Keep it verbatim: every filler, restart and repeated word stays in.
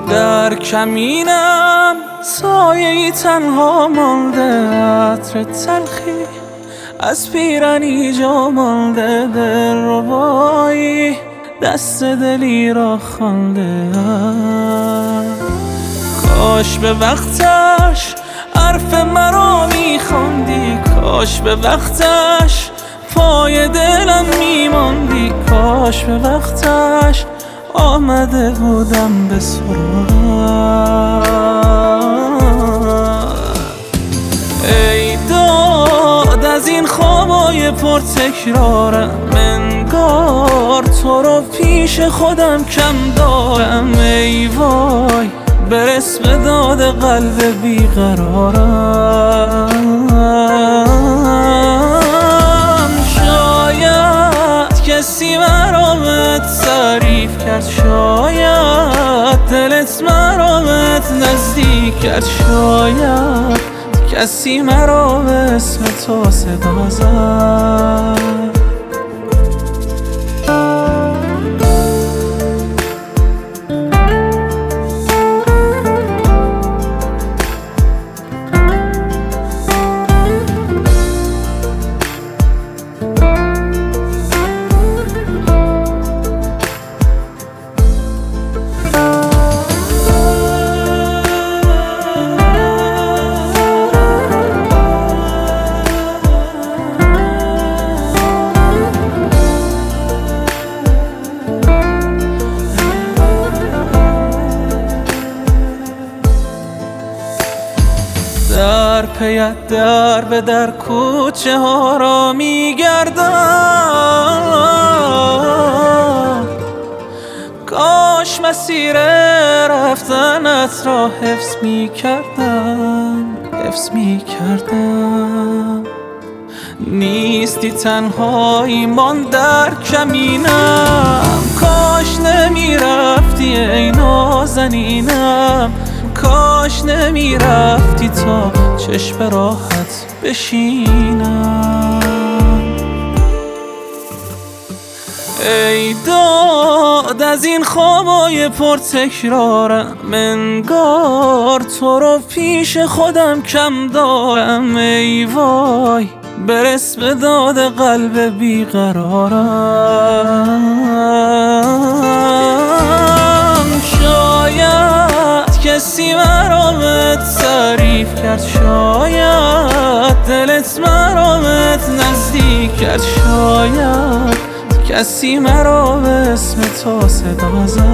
در کمینم سایه‌ای تنها مانده، عطر تلخی از پیرنی جا مانده، دلربایی دست دلی را خوانده. کاش به وقتش حرف مرا میخواندی، کاش به وقتش پای دلم میماندی، کاش به وقتش آمده بودم به سراغ. ای داد از این خوابای پر تکرارم، انگار تو رو پیش خودم کم دارم. ای وای برس به داد قلب بیقرارم. شاید کسی مرا بهت تعریف کرد، شاید دلت مرا بهت نزدیک کرد، شاید کسی مرا به اسم تو صدا زد. در پیت در به در کوچه ها را میگردم، کاش مسیر رفتنت را حفظ میکردم، حفظ میکردم. نیستی تنهایی من در کمینم، کاش نمیرفتی ای نازنینم، کاش نمیرفتی تا چشم راحت بشینم. ای داد از این خوابای پر تکرارم، انگار تو رو پیش خودم کم دارم. ای وای برس به داد قلب بیقرارم. شاید کسی مرا بهت تعریف کرد، شاید دلت مرا بهت نزدیک کرد، شاید کسی مرا به اسم تو صدا زد.